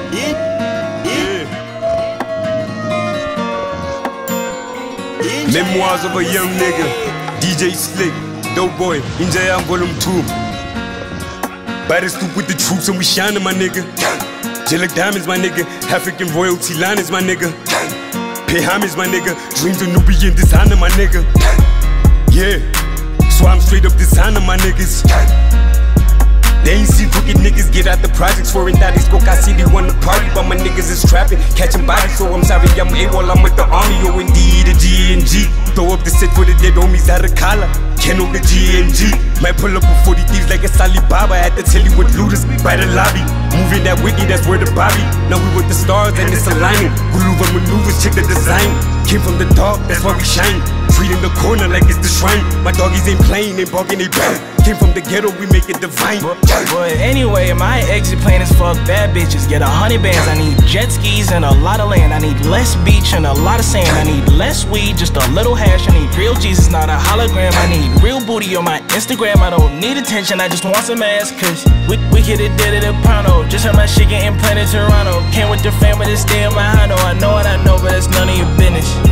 Memoirs of a young nigga, DJ Slick, Dope Boy, Injaya Volume 2. Baddest with the troops and we shining, my nigga. Jellic diamonds, my nigga. African royalty line is my nigga. Pay homage, my nigga. Dreams of Nubian designer, my nigga. Yeah, so I'm straight up designer, my niggas. They ain't see crooked niggas get out the projects. Foreign daddies go see they wanna party, but my niggas is trapping, catching bodies. So I'm sorry, I'm AWOL, I'm with the army, OND, the G&G. Throw up the set for the dead homies out of collar. Can't know the G&G. Might pull up with 40 thieves like a Alibaba. I had to tell you what looters by the lobby. Moving that Whitney, that's where the Bobby. Now we with the stars and it's aligning. Huluva maneuvers, check the design. Came from the dark, that's why we shine. Treating the corner like it's the shrine. My doggies ain't playing, they barking, they bang. Came from the ghetto, we make it divine. But anyway, my exit plan is fuck bad bitches. Get 100 bands, I need jet skis and a lot of land. I need less beach and a lot of sand. I need less weed, just a little hash. I need real Jesus, not a hologram. I need real booty on my Instagram. I don't need attention, I just want some ass. Cause we could have did it at Pano. Just heard my shit get implanted in Toronto. Came with the family to stay in my Hano. I know what I know, but it's none of your business.